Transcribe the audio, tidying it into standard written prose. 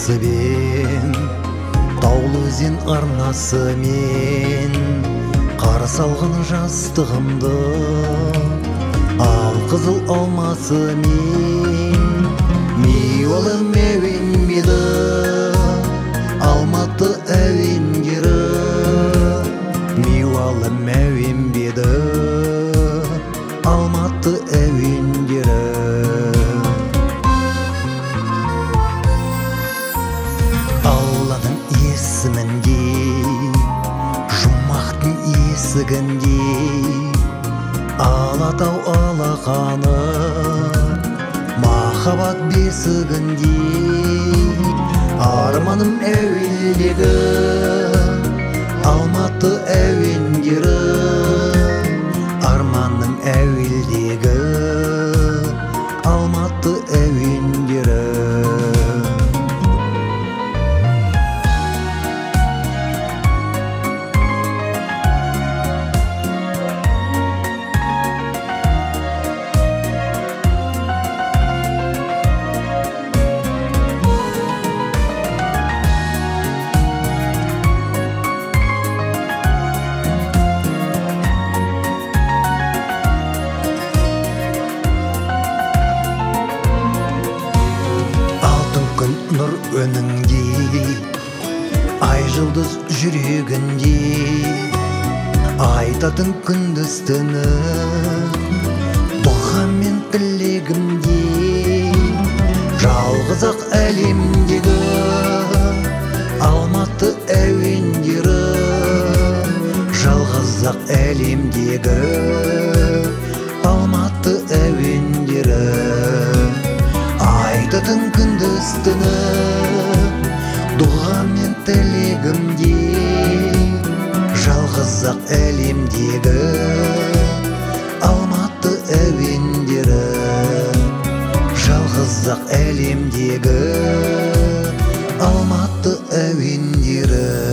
бен таулы өзен арнасы мен қарсы алған жастығымды ал қызыл алмасы мен миуалы мәуенбеді алматы әуендері миуалы мәуенбеді алматы әуендері Алланың есімінде жұмақтың есігінде Алатау алақаны махаббат бесігінде арманым әуелдегі алматы әуендері арманым әуелдегі алматы әуендері нұр өніңде ай жұлдыз жүрегінде айтатын күндіз түні дұғам мен тілегімде жалғыз ақ әлемдегі алматы әуендері жалғыз ақ әлемдегі алматы әуендері айтатын күндіз түні дұға мен тілегімде жалғыз ақ әлемдегі алматы әуендері жалғыз ақ әлемдегі алматы әуендері